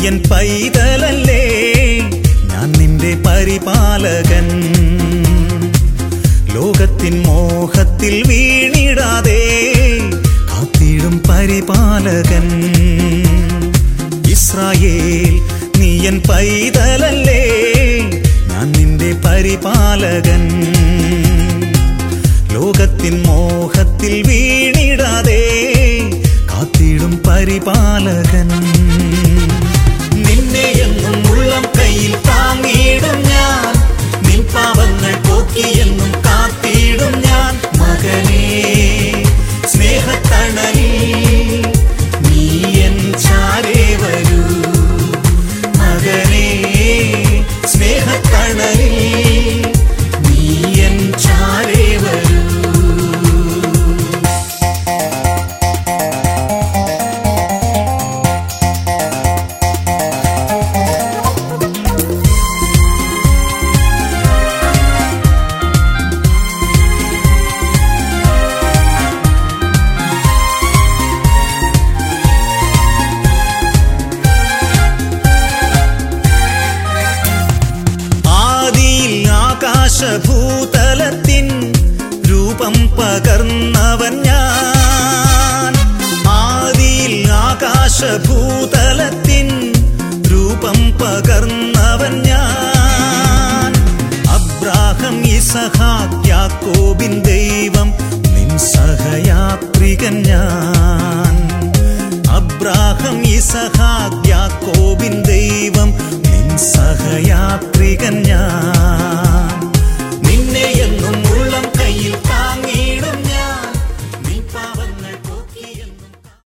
N പൈതലല്ലേ, ഞാൻ നിന്റെ പരിപാലകൻ. ലോകത്തിൻ മോഹത്തിൽ വീണിടാതെ കാത്തിടും പരിപാലകൻ. ഇസ്രായേൽ, നീ എൻ പൈതലല്ലേ, ഞാൻ നിന്റെ പരിപാലകൻ. ലോകത്തിൻ മോഹത്തിൽ വീണിടാതെ കാത്തിടും പരിപാലകൻ. നിന്നെ എന്നും ഉള്ളം കയ്യിൽ താങ്ങിയിടും ഞാൻ, നിൻ പാപങ്ങൾ പോക്കിയെന്നും കാത്തിടും ഞാൻ. മകനേ, സ്നേഹത്തണലിൽ നീ എൻ ചാരേ വരൂ. മകനേ, സ്നേഹത്തണലിൽ നീ എൻ ചാരേ വരൂ. ആകാശഭൂതലത്തിൻ രൂപം പകർന്നവൻ ഞാൻ. ആദിയിൽ ആകാശഭൂതലത്തിൻ രൂപം പകർന്നവൻ ഞാൻ. അബ്രാഹം, ഇസഹാക്ക്, യാക്കോബിൻ ദൈവം, നിൻ സഹയാത്രികൻ ഞാൻ. അബ്രാഹം, ഇസഹാക്ക്, യാക്കോബിൻ ദൈവം, നിൻ സഹയാത്രികൻ ഞാൻ.